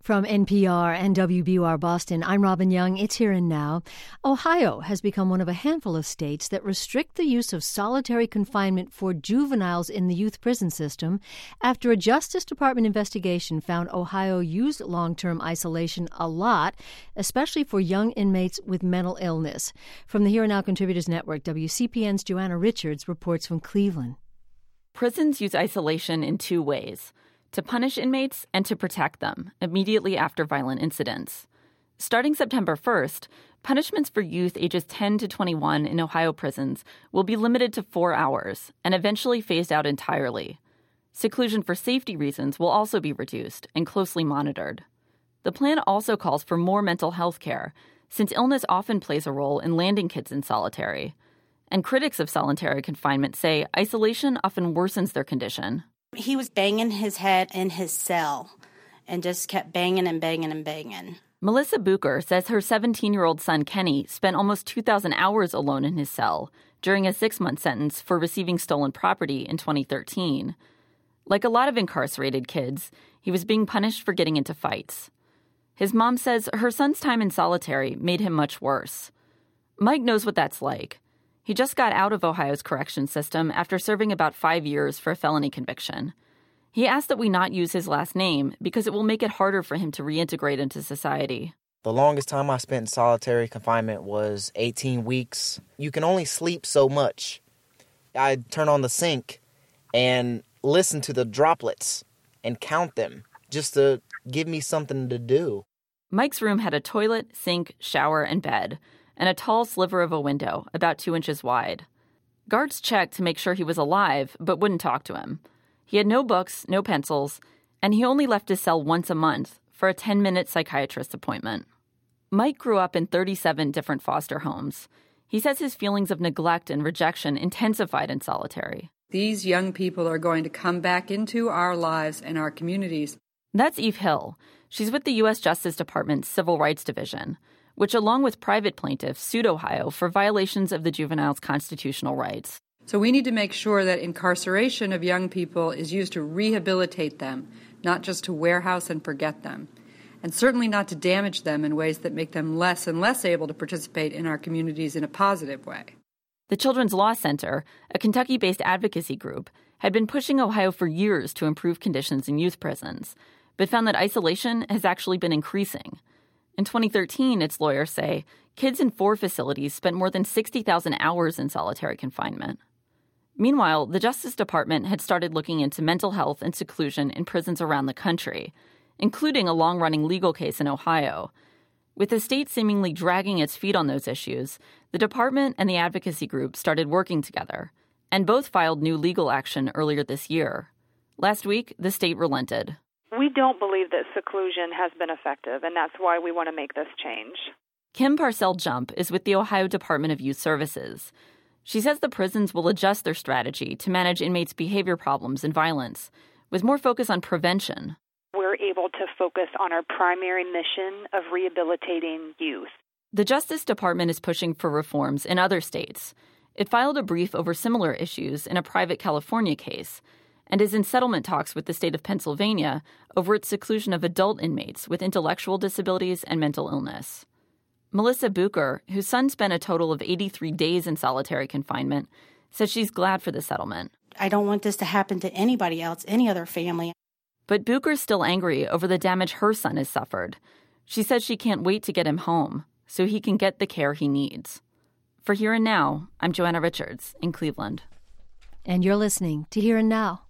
From NPR and WBUR Boston, I'm Robin Young. It's Here and Now. Ohio has become one of a handful of states that restrict the use of solitary confinement for juveniles in the youth prison system after a Justice Department investigation found Ohio used long-term isolation a lot, especially for young inmates with mental illness. From the Here and Now Contributors Network, WCPN's Joanna Richards reports from Cleveland. Prisons use isolation in two ways: to punish inmates and to protect them immediately after violent incidents. Starting September 1st, punishments for youth ages 10 to 21 in Ohio prisons will be limited to 4 hours and eventually phased out entirely. Seclusion for safety reasons will also be reduced and closely monitored. The plan also calls for more mental health care, since illness often plays a role in landing kids in solitary. And critics of solitary confinement say isolation often worsens their condition. He was banging his head in his cell and just kept banging and banging and banging. Melissa Bucher says her 17-year-old son, Kenny, spent almost 2,000 hours alone in his cell during a 6-month sentence for receiving stolen property in 2013. Like a lot of incarcerated kids, he was being punished for getting into fights. His mom says her son's time in solitary made him much worse. Mike knows what that's like. He just got out of Ohio's correction system after serving about 5 years for a felony conviction. He asked that we not use his last name because it will make it harder for him to reintegrate into society. The longest time I spent in solitary confinement was 18 weeks. You can only sleep so much. I'd turn on the sink and listen to the droplets and count them just to give me something to do. Mike's room had a toilet, sink, shower, and bed, and a tall sliver of a window about 2 inches wide. Guards checked to make sure he was alive, but wouldn't talk to him. He had no books, no pencils, and he only left his cell once a month for a 10-minute psychiatrist appointment. Mike grew up in 37 different foster homes. He says his feelings of neglect and rejection intensified in solitary. These young people are going to come back into our lives and our communities. That's Eve Hill. She's with the U.S. Justice Department's Civil Rights Division, which, along with private plaintiffs, sued Ohio for violations of the juvenile's constitutional rights. So we need to make sure that incarceration of young people is used to rehabilitate them, not just to warehouse and forget them, and certainly not to damage them in ways that make them less and less able to participate in our communities in a positive way. The Children's Law Center, a Kentucky-based advocacy group, had been pushing Ohio for years to improve conditions in youth prisons, but found that isolation has actually been increasing. In 2013, its lawyers say, kids in 4 facilities spent more than 60,000 hours in solitary confinement. Meanwhile, the Justice Department had started looking into mental health and seclusion in prisons around the country, including a long-running legal case in Ohio. With the state seemingly dragging its feet on those issues, the department and the advocacy group started working together, and both filed new legal action earlier this year. Last week, the state relented. We don't believe that seclusion has been effective, and that's why we want to make this change. Kim Parcell-Jump is with the Ohio Department of Youth Services. She says the prisons will adjust their strategy to manage inmates' behavior problems and violence, with more focus on prevention. We're able to focus on our primary mission of rehabilitating youth. The Justice Department is pushing for reforms in other states. It filed a brief over similar issues in a private California case, and is in settlement talks with the state of Pennsylvania over its seclusion of adult inmates with intellectual disabilities and mental illness. Melissa Bucher, whose son spent a total of 83 days in solitary confinement, says she's glad for the settlement. I don't want this to happen to anybody else, any other family. But Bucher's still angry over the damage her son has suffered. She says she can't wait to get him home so he can get the care he needs. For Here and Now, I'm Joanna Richards in Cleveland. And you're listening to Here and Now.